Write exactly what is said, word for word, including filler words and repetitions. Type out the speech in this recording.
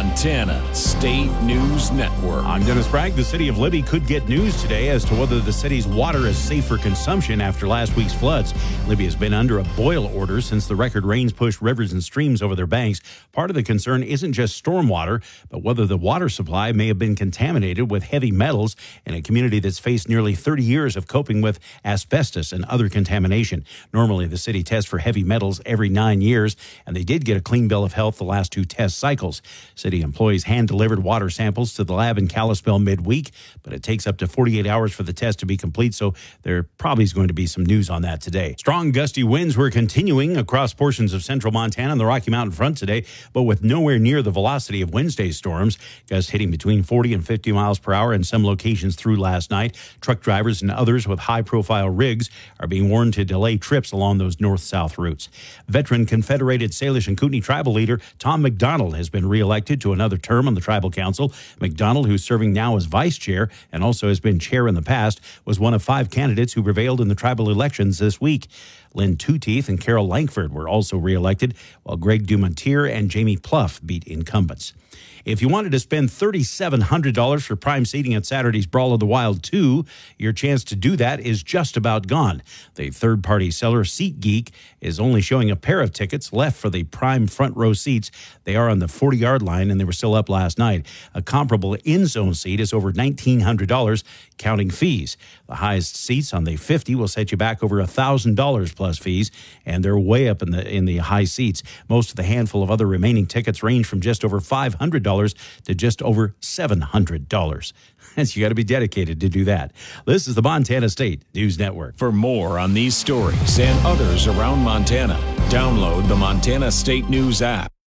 Montana State News Network. I'm Dennis Bragg. The city of Libby could get news today as to whether the city's water is safe for consumption after last week's floods. Libby has been under a boil order since the record rains pushed rivers and streams over their banks. Part of the concern isn't just stormwater, but whether the water supply may have been contaminated with heavy metals in a community that's faced nearly thirty years of coping with asbestos and other contamination. Normally, the city tests for heavy metals every nine years, and they did get a clean bill of health the last two test cycles. City employees hand-delivered water samples to the lab in Kalispell midweek, but it takes up to forty-eight hours for the test to be complete, so there probably is going to be some news on that today. Strong gusty winds were continuing across portions of central Montana and the Rocky Mountain front today, but with nowhere near the velocity of Wednesday's storms. Gusts hitting between forty and fifty miles per hour in some locations through last night. Truck drivers and others with high-profile rigs are being warned to delay trips along those north-south routes. Veteran Confederated Salish and Kootenai tribal leader Tom McDonald has been reelected to another term on the tribal council. McDonald, who's serving now as vice chair and also has been chair in the past, was one of five candidates who prevailed in the tribal elections this week. Lynn Two-Teeth and Carol Langford were also reelected, while Greg Dumontier and Jamie Pluff beat incumbents. If you wanted to spend three thousand seven hundred dollars for prime seating at Saturday's Brawl of the Wild two, your chance to do that is just about gone. The third-party seller SeatGeek is only showing a pair of tickets left for the prime front row seats. They are on the forty-yard line, and they were still up last night. A comparable in-zone seat is over nineteen hundred dollars, counting fees. The highest seats on the fifty will set you back over one thousand dollars plus fees, and they're way up in the in the high seats. Most of the handful of other remaining tickets range from just over five hundred dollars to just over seven hundred dollars. And you got to be dedicated to do that. This is the Montana State News Network. For more on these stories and others around Montana, download the Montana State News app.